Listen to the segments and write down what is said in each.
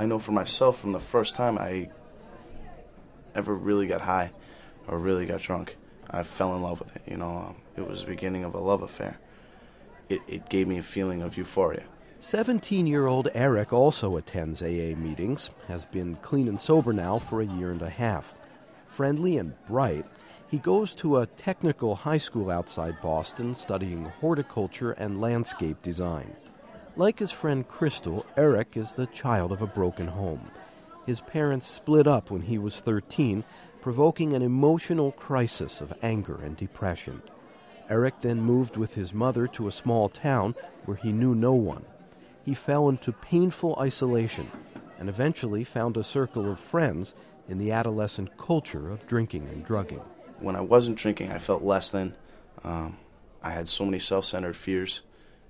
I know for myself, from the first time I ever really got high or really got drunk, I fell in love with it. It was the beginning of a love affair. It gave me a feeling of euphoria. 17-year-old Eric also attends AA meetings, has been clean and sober now for a year and a half. Friendly and bright, he goes to a technical high school outside Boston studying horticulture and landscape design. Like his friend Crystal, Eric is the child of a broken home. His parents split up when he was 13, provoking an emotional crisis of anger and depression. Eric then moved with his mother to a small town where he knew no one. He fell into painful isolation and eventually found a circle of friends in the adolescent culture of drinking and drugging. When I wasn't drinking, I felt less than. I had so many self-centered fears.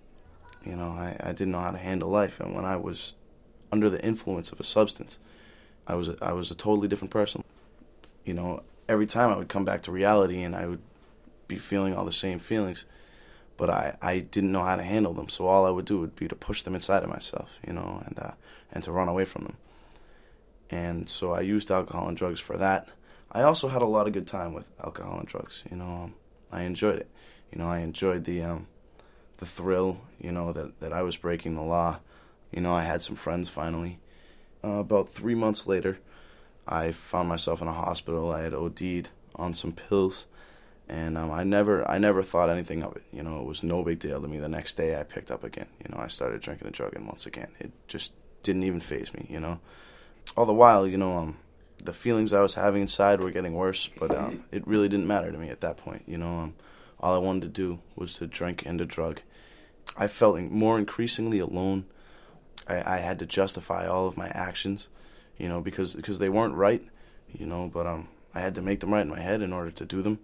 I didn't know how to handle life. And when I was under the influence of a substance, I was a totally different person. Every time I would come back to reality and I would be feeling all the same feelings, but I didn't know how to handle them. So all I would do would be to push them inside of myself, and to run away from them. And so I used alcohol and drugs for that. I also had a lot of good time with alcohol and drugs. I enjoyed it. I enjoyed the thrill, that I was breaking the law. I had some friends finally. About 3 months later, I found myself in a hospital. I had OD'd on some pills, and I never thought anything of it. It was no big deal to me. The next day, I picked up again. I started drinking and drugging once again. It just didn't even faze me. All the while, the feelings I was having inside were getting worse, but it really didn't matter to me at that point. All I wanted to do was to drink and to drug. I felt more increasingly alone. I had to justify all of my actions, because they weren't right, but I had to make them right in my head in order to do them.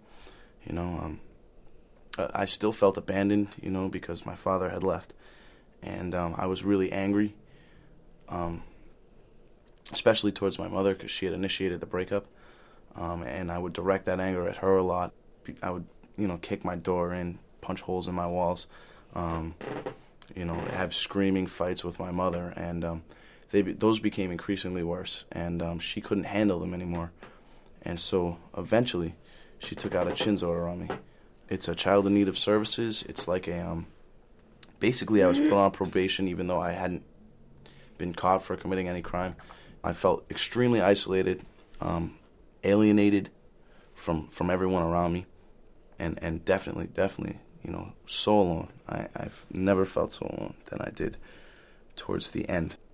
I still felt abandoned, because my father had left, and I was really angry, especially towards my mother, because she had initiated the breakup, and I would direct that anger at her a lot. I would, kick my door in, punch holes in my walls, have screaming fights with my mother, and those became increasingly worse, and she couldn't handle them anymore. And so eventually she took out a CHINS order on me. It's a child in need of services. It's like basically I was put on probation even though I hadn't been caught for committing any crime. I felt extremely isolated, alienated from everyone around me, and definitely, so alone. I've never felt so alone than I did towards the end.